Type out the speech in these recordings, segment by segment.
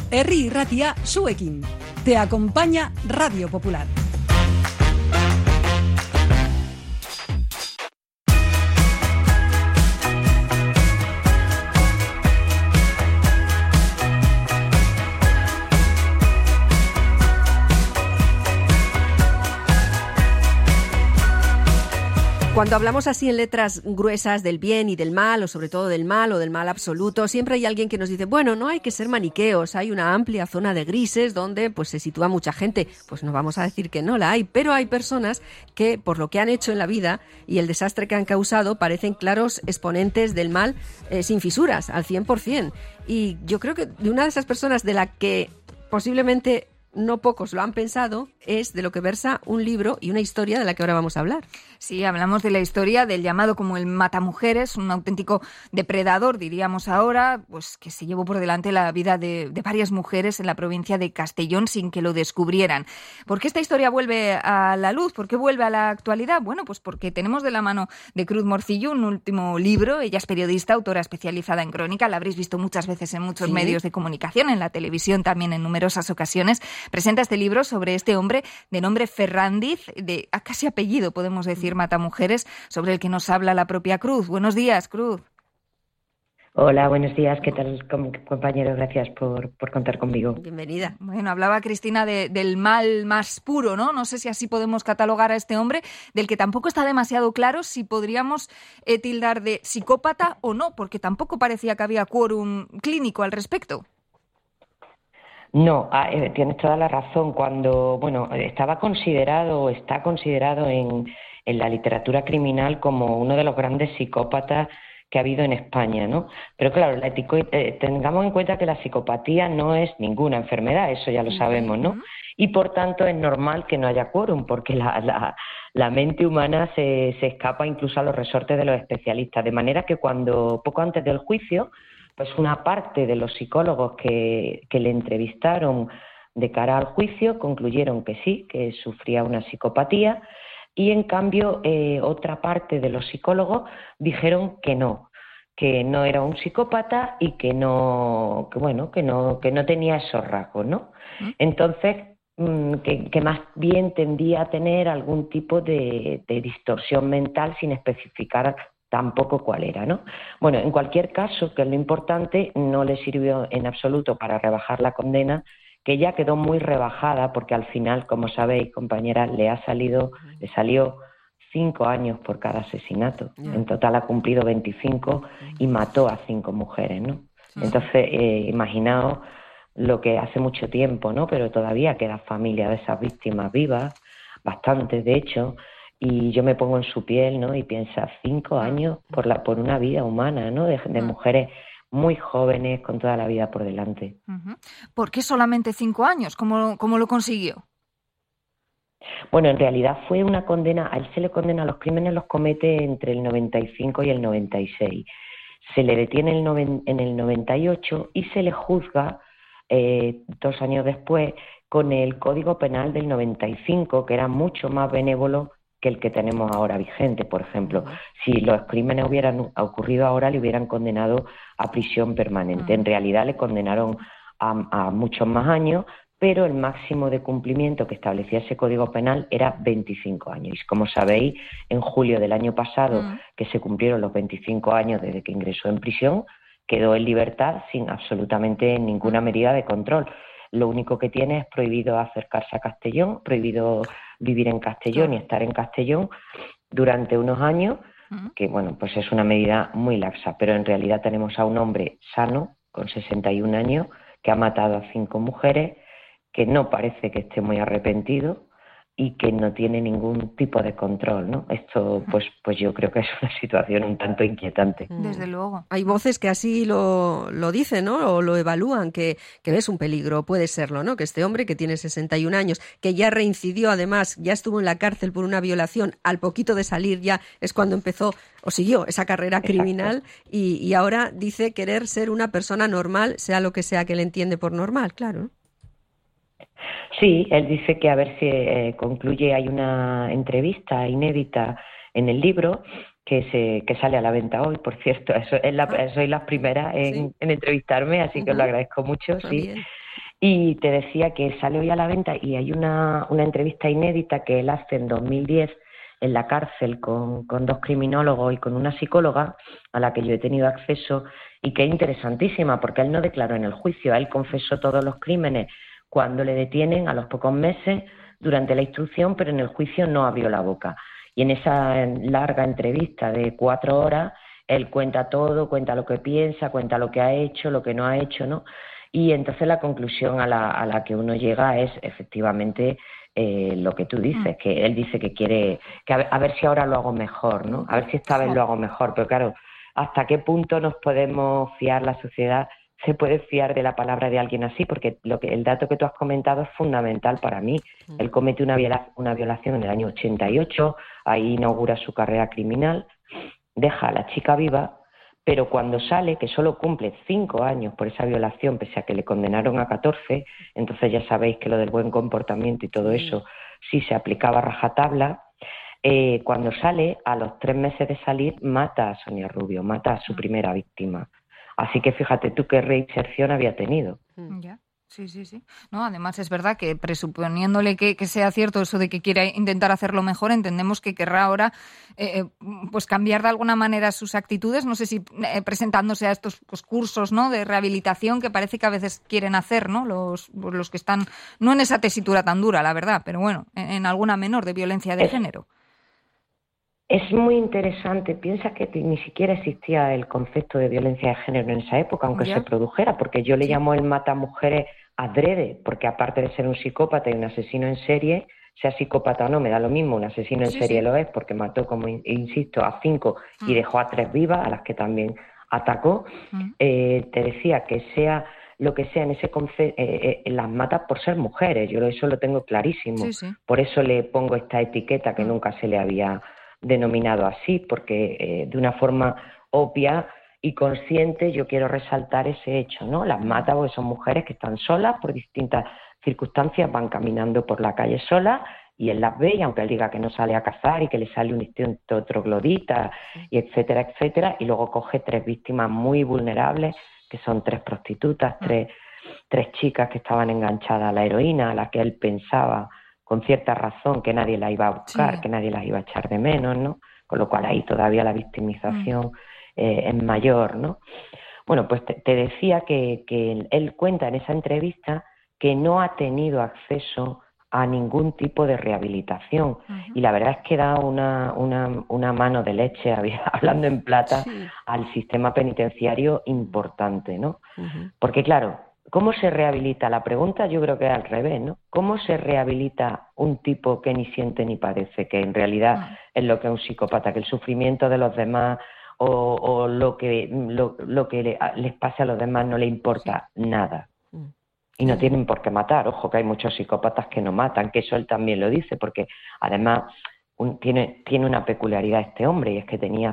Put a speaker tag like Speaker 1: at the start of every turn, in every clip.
Speaker 1: Herri Irratia zuekin. Te acompaña Radio Popular.
Speaker 2: Cuando hablamos así en letras gruesas del bien y del mal, o sobre todo del mal o del mal absoluto, siempre hay alguien que nos dice, bueno, no hay que ser maniqueos, hay una amplia zona de grises donde pues se sitúa mucha gente. Pues no vamos a decir que no la hay, pero hay personas que, por lo que han hecho en la vida y el desastre que han causado, parecen claros exponentes del mal sin fisuras, al 100%. Y yo creo que de una de esas personas de la que posiblemente no pocos lo han pensado, es de lo que versa un libro y una historia de la que ahora vamos a hablar.
Speaker 3: Sí, hablamos de la historia del llamado como el matamujeres, un auténtico depredador, diríamos ahora, pues que se llevó por delante la vida de varias mujeres en la provincia de Castellón sin que lo descubrieran. ¿Por qué esta historia vuelve a la luz? ¿Por qué vuelve a la actualidad? Bueno, pues porque tenemos de la mano de Cruz Morcillo un último libro. Ella es periodista, autora especializada en crónica, la habréis visto muchas veces en muchos medios de comunicación, en la televisión también en numerosas ocasiones. Presenta este libro sobre este hombre de nombre Ferrandiz, de casi apellido, podemos decir, matamujeres, sobre el que nos habla la propia Cruz. Buenos días, Cruz.
Speaker 4: Hola, buenos días. ¿Qué tal, compañero? Gracias por contar conmigo.
Speaker 2: Bienvenida.
Speaker 3: Bueno, hablaba Cristina del mal más puro, ¿no? No sé si así podemos catalogar a este hombre, del que tampoco está demasiado claro si podríamos tildar de psicópata o no, porque tampoco parecía que había quórum clínico al respecto.
Speaker 4: No, tienes toda la razón. Cuando, está considerado en la literatura criminal como uno de los grandes psicópatas que ha habido en España, ¿no? Pero claro, tengamos en cuenta que la psicopatía no es ninguna enfermedad, eso ya lo sabemos, ¿no? Y por tanto es normal que no haya quórum, porque la mente humana se escapa incluso a los resortes de los especialistas. De manera que poco antes del juicio, pues una parte de los psicólogos que le entrevistaron de cara al juicio concluyeron que sí, que sufría una psicopatía, y en cambio otra parte de los psicólogos dijeron que no era un psicópata y que no tenía esos rasgos, ¿no? Entonces, que más bien tendía a tener algún tipo de distorsión mental sin especificar tampoco cuál era, ¿no? Bueno, en cualquier caso, que es lo importante, no le sirvió en absoluto para rebajar la condena, que ya quedó muy rebajada, porque al final, como sabéis, compañeras, le salió 5 años por cada asesinato. En total ha cumplido 25 y mató a 5 mujeres, ¿no? Entonces, imaginaos lo que hace mucho tiempo, ¿no? Pero todavía queda familia de esas víctimas vivas, bastantes de hecho. Y yo me pongo en su piel, ¿no? Y piensa 5 años por una vida humana, ¿no? De mujeres muy jóvenes con toda la vida por delante.
Speaker 3: ¿Por qué solamente 5 años? ¿Cómo lo consiguió?
Speaker 4: Bueno, en realidad fue una condena, a él se le condena, los crímenes los comete entre el 95 y el 96. Se le detiene en el 98 y se le juzga 2 años después con el Código Penal del 95, que era mucho más benévolo que el que tenemos ahora vigente. Por ejemplo, si los crímenes hubieran ocurrido ahora, le hubieran condenado a prisión permanente. En realidad le condenaron a muchos más años, pero el máximo de cumplimiento que establecía ese Código Penal era 25 años. Y como sabéis, en julio del año pasado, que se cumplieron los 25 años desde que ingresó en prisión, quedó en libertad sin absolutamente ninguna medida de control. Lo único que tiene es prohibido acercarse a Castellón, prohibido vivir en Castellón y estar en Castellón durante unos años, que pues es una medida muy laxa, pero en realidad tenemos a un hombre sano, con 61 años, que ha matado a 5 mujeres, que no parece que esté muy arrepentido y que no tiene ningún tipo de control, ¿no? Esto, pues yo creo que es una situación un tanto inquietante.
Speaker 3: Desde luego.
Speaker 2: Hay voces que así lo dicen, ¿no? O lo evalúan, que es un peligro, puede serlo, ¿no? Que este hombre que tiene 61 años, que ya reincidió, además, ya estuvo en la cárcel por una violación, al poquito de salir ya es cuando empezó o siguió esa carrera criminal y ahora dice querer ser una persona normal, sea lo que sea que le entiende por normal, claro.
Speaker 4: Sí, él dice que a ver si concluye, hay una entrevista inédita en el libro que sale a la venta hoy, por cierto. Soy la primera en entrevistarme, así que os lo agradezco mucho. Sí. Y te decía que sale hoy a la venta y hay una entrevista inédita que él hace en 2010 en la cárcel con 2 criminólogos y con una psicóloga a la que yo he tenido acceso y que es interesantísima porque él no declaró en el juicio, él confesó todos los crímenes cuando le detienen a los pocos meses durante la instrucción, pero en el juicio no abrió la boca. Y en esa larga entrevista de 4 horas, él cuenta todo, cuenta lo que piensa, cuenta lo que ha hecho, lo que no ha hecho, ¿no? Y entonces la conclusión a la que uno llega es efectivamente lo que tú dices, que él dice que quiere, que a ver si ahora lo hago mejor, ¿no? A ver si esta vez lo hago mejor, pero claro, ¿hasta qué punto nos podemos fiar, la sociedad se puede fiar de la palabra de alguien así? Porque el dato que tú has comentado es fundamental para mí. Él comete una violación en el año 88, ahí inaugura su carrera criminal, deja a la chica viva, pero cuando sale, que solo cumple 5 años por esa violación, pese a que le condenaron a 14, entonces ya sabéis que lo del buen comportamiento y todo eso sí se aplicaba a rajatabla. Cuando sale, a los 3 meses de salir, mata a Sonia Rubio, mata a su primera víctima. Así que fíjate tú qué reinserción había tenido.
Speaker 3: Ya. Sí. No, además es verdad que presuponiéndole que sea cierto eso de que quiere intentar hacerlo mejor, entendemos que querrá ahora pues cambiar de alguna manera sus actitudes, no sé si presentándose a estos cursos, ¿no?, de rehabilitación que parece que a veces quieren hacer, ¿no?, los que están no en esa tesitura tan dura, la verdad, pero bueno, en alguna menor de violencia de género.
Speaker 4: Es muy interesante. Piensa que ni siquiera existía el concepto de violencia de género en esa época, aunque se produjera, porque yo le llamo el matamujeres adrede, porque aparte de ser un psicópata y un asesino en serie, sea psicópata o no, me da lo mismo, un asesino en serie lo es, porque mató, como insisto, a 5 y dejó a 3 vivas, a las que también atacó. Te decía que sea lo que sea en ese las mata por ser mujeres, yo eso lo tengo clarísimo. Por eso le pongo esta etiqueta que nunca se le había denominado así, porque de una forma obvia y consciente yo quiero resaltar ese hecho, ¿no? Las mata porque son mujeres que están solas por distintas circunstancias, van caminando por la calle solas y él las ve, y aunque él diga que no sale a cazar y que le sale un instinto troglodita y etcétera, etcétera, y luego coge 3 víctimas muy vulnerables, que son 3 prostitutas, tres chicas que estaban enganchadas a la heroína, a la que él pensaba con cierta razón que nadie la iba a buscar, que nadie las iba a echar de menos, ¿no? Con lo cual ahí todavía la victimización es mayor, ¿no? Bueno, pues te decía que él cuenta en esa entrevista que no ha tenido acceso a ningún tipo de rehabilitación, y la verdad es que da una mano de leche, hablando en plata, al sistema penitenciario importante, ¿no? Porque claro, ¿cómo se rehabilita? La pregunta yo creo que es al revés, ¿no? ¿Cómo se rehabilita un tipo que ni siente ni padece, que en realidad es lo que es un psicópata, que el sufrimiento de los demás o lo que les pase a los demás no le importa nada? Y no tienen por qué matar. Ojo, que hay muchos psicópatas que no matan, que eso él también lo dice, porque además tiene una peculiaridad este hombre, y es que tenía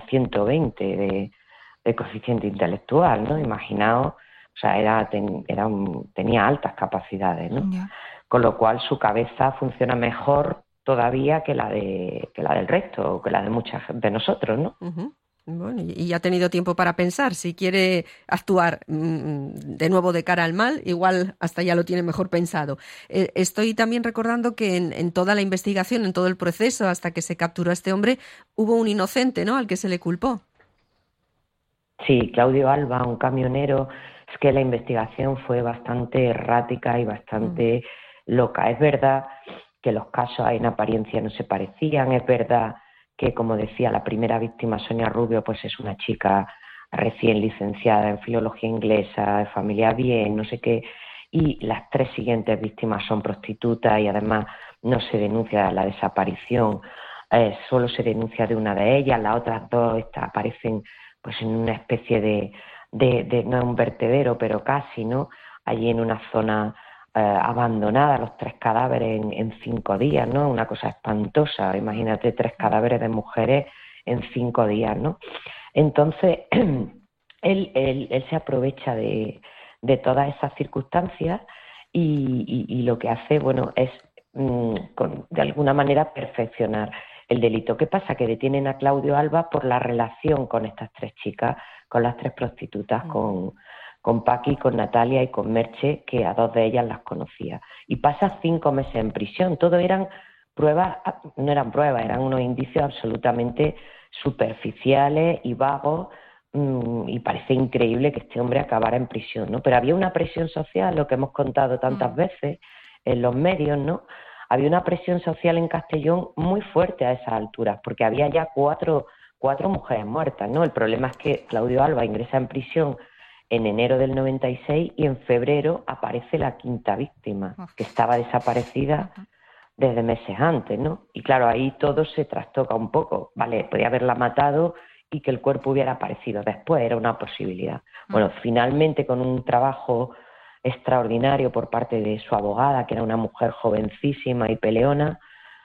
Speaker 4: 120 de coeficiente intelectual, ¿no? Imaginaos. O sea, tenía altas capacidades, ¿no? Con lo cual su cabeza funciona mejor todavía que la del resto, o que la de muchas de nosotros, ¿no?
Speaker 2: Bueno, y ha tenido tiempo para pensar. Si quiere actuar de nuevo de cara al mal, igual hasta ya lo tiene mejor pensado. Estoy también recordando que en toda la investigación, en todo el proceso, hasta que se capturó a este hombre, hubo un inocente, ¿no?, al que se le culpó.
Speaker 4: Sí, Claudio Alba, un camionero. Es que la investigación fue bastante errática y bastante loca. Es verdad que los casos en apariencia no se parecían, es verdad que, como decía, la primera víctima, Sonia Rubio, pues es una chica recién licenciada en filología inglesa, de familia bien, no sé qué, y las 3 siguientes víctimas son prostitutas, y además no se denuncia la desaparición, solo se denuncia de una de ellas, las otras 2 aparecen pues en una especie de no es un vertedero, pero casi, ¿no? Allí en una zona abandonada, los 3 cadáveres en 5 días, ¿no? Una cosa espantosa. Imagínate 3 cadáveres de mujeres en 5 días, ¿no? Entonces, él se aprovecha de todas esas circunstancias y lo que hace, bueno, es de alguna manera perfeccionar el delito. ¿Qué pasa? Que detienen a Claudio Alba por la relación con estas 3 chicas, con las 3 prostitutas, con con Paqui, con Natalia y con Merche, que a 2 de ellas las conocía. Y pasa 5 meses en prisión. Todo eran pruebas, no eran pruebas, eran unos indicios absolutamente superficiales y vagos, y parece increíble que este hombre acabara en prisión, ¿no? Pero había una presión social, lo que hemos contado tantas veces en los medios, ¿no? Había una presión social en Castellón muy fuerte a esas alturas, porque había ya cuatro mujeres muertas, ¿no? El problema es que Claudio Alba ingresa en prisión en enero del 96 y en febrero aparece la 5ª víctima, que estaba desaparecida desde meses antes, ¿no? Y claro, ahí todo se trastoca un poco, ¿vale? Podía haberla matado y que el cuerpo hubiera aparecido después, era una posibilidad. Bueno, finalmente, con un trabajo extraordinario por parte de su abogada, que era una mujer jovencísima y peleona,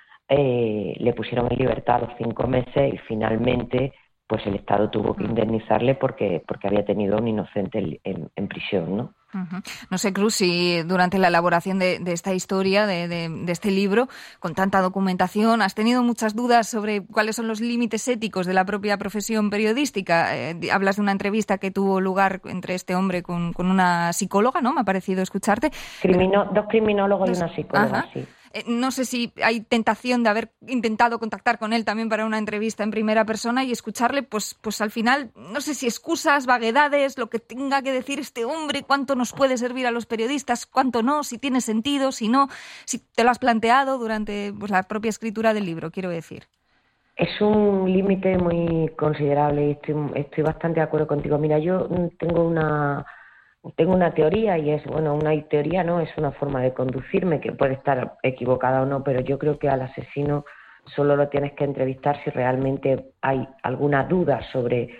Speaker 4: le pusieron en libertad a los 5 meses y finalmente pues el Estado tuvo que indemnizarle porque había tenido a un inocente en prisión, ¿no?
Speaker 3: No sé, Cruz, si durante la elaboración de esta historia, de este libro, con tanta documentación, has tenido muchas dudas sobre cuáles son los límites éticos de la propia profesión periodística. Hablas de una entrevista que tuvo lugar entre este hombre con una psicóloga, ¿no? Me ha parecido escucharte.
Speaker 4: 2 criminólogos y una psicóloga, sí.
Speaker 3: No sé si hay tentación de haber intentado contactar con él también para una entrevista en primera persona y escucharle, pues al final, no sé si excusas, vaguedades, lo que tenga que decir este hombre, cuánto nos puede servir a los periodistas, cuánto no, si tiene sentido, si no, si te lo has planteado durante la propia escritura del libro, quiero decir.
Speaker 4: Es un límite muy considerable y estoy bastante de acuerdo contigo. Mira, yo tengo una teoría y es, bueno, una teoría no, es una forma de conducirme que puede estar equivocada o no, pero yo creo que al asesino solo lo tienes que entrevistar si realmente hay alguna duda sobre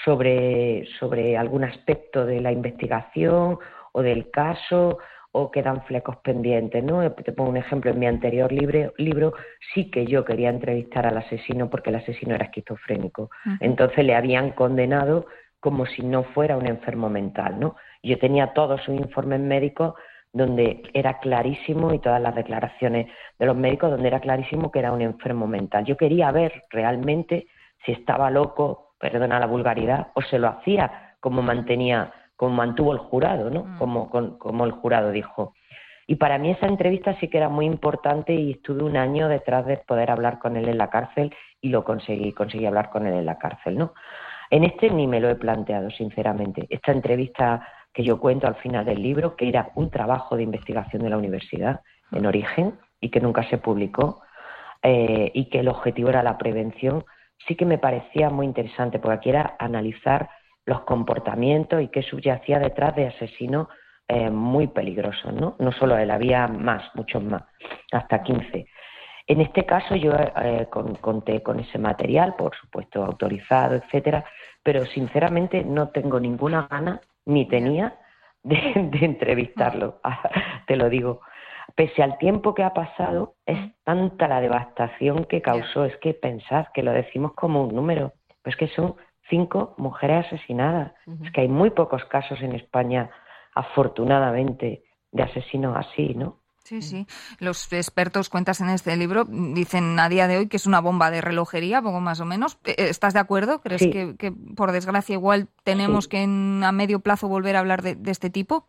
Speaker 4: algún aspecto de la investigación o del caso, o quedan flecos pendientes, ¿no? Te pongo un ejemplo, en mi anterior libro sí que yo quería entrevistar al asesino porque el asesino era esquizofrénico. Entonces le habían condenado como si no fuera un enfermo mental, ¿no? Yo tenía todos sus informes médicos donde era clarísimo, y todas las declaraciones de los médicos donde era clarísimo que era un enfermo mental. Yo quería ver realmente si estaba loco, perdona la vulgaridad, o se lo hacía como mantuvo el jurado, ¿no? Como el jurado dijo. Y para mí esa entrevista sí que era muy importante y estuve 1 año detrás de poder hablar con él en la cárcel y lo conseguí hablar con él en la cárcel, ¿no? En este ni me lo he planteado, sinceramente. Esta entrevista que yo cuento al final del libro, que era un trabajo de investigación de la universidad en origen y que nunca se publicó, y que el objetivo era la prevención, sí que me parecía muy interesante, porque aquí era analizar los comportamientos y qué subyacía detrás de asesinos muy peligrosos, ¿no? No solo él, había muchos más, hasta 15. En este caso yo conté con ese material, por supuesto autorizado, etcétera, pero sinceramente no tengo ninguna gana, ni tenía, de entrevistarlo, te lo digo. Pese al tiempo que ha pasado, es tanta la devastación que causó, es que pensad que lo decimos como un número, pues que son 5 mujeres asesinadas. Es que hay muy pocos casos en España, afortunadamente, de asesinos así, ¿no?
Speaker 3: Sí, sí. Los expertos, cuentas en este libro, dicen a día de hoy que es una bomba de relojería, poco más o menos. ¿Estás de acuerdo? ¿Crees que por desgracia igual tenemos que a medio plazo volver a hablar de este tipo?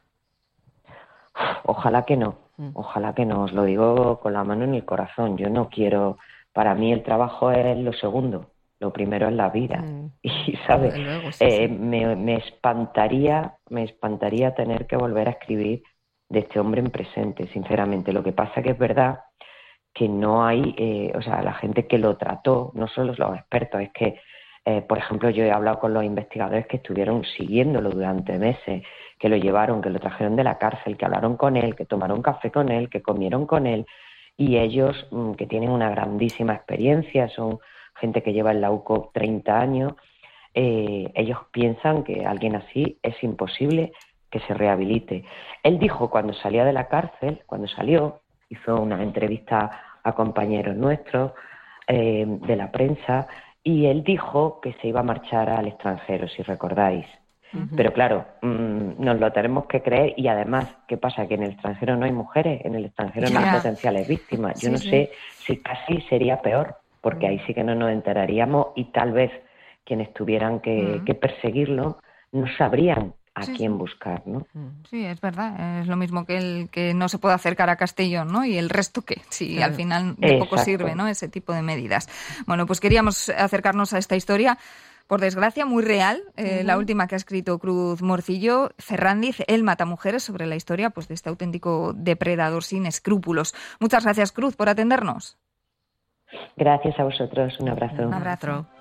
Speaker 4: Ojalá que no, os lo digo con la mano en el corazón. Yo no quiero, para mí el trabajo es lo segundo, lo primero es la vida. Y, ¿sabes? Luego, me espantaría tener que volver a escribir de este hombre en presente, sinceramente. Lo que pasa que es verdad que no hay, la gente que lo trató, no solo los expertos, es que, por ejemplo, yo he hablado con los investigadores que estuvieron siguiéndolo durante meses, que lo llevaron, que lo trajeron de la cárcel, que hablaron con él, que tomaron café con él, que comieron con él, y ellos, que tienen una grandísima experiencia, son gente que lleva en la UCO 30 años, ellos piensan que alguien así es imposible que se rehabilite. Él dijo cuando salía de la cárcel, hizo una entrevista a compañeros nuestros de la prensa, y él dijo que se iba a marchar al extranjero, si recordáis. Pero claro, nos lo tenemos que creer, y además, ¿qué pasa? Que en el extranjero no hay mujeres, en el extranjero no hay potenciales víctimas. Yo no sé si casi sería peor, porque ahí sí que no nos enteraríamos, y tal vez quienes tuvieran que perseguirlo no sabrían a
Speaker 3: Sí,
Speaker 4: quién
Speaker 3: sí.
Speaker 4: buscar, ¿no?
Speaker 3: Sí, es verdad. Es lo mismo que el que no se puede acercar a Castellón, ¿no? Y el resto que, sí,
Speaker 2: Claro.
Speaker 3: al final de poco
Speaker 4: Exacto.
Speaker 3: sirve, ¿no? Ese tipo de medidas. Bueno, pues queríamos acercarnos a esta historia, por desgracia, muy real, la última que ha escrito Cruz Morcillo Ferrandiz, El matamujeres, sobre la historia pues de este auténtico depredador sin escrúpulos. Muchas gracias, Cruz, por atendernos.
Speaker 4: Gracias a vosotros, un abrazo.
Speaker 3: Un abrazo.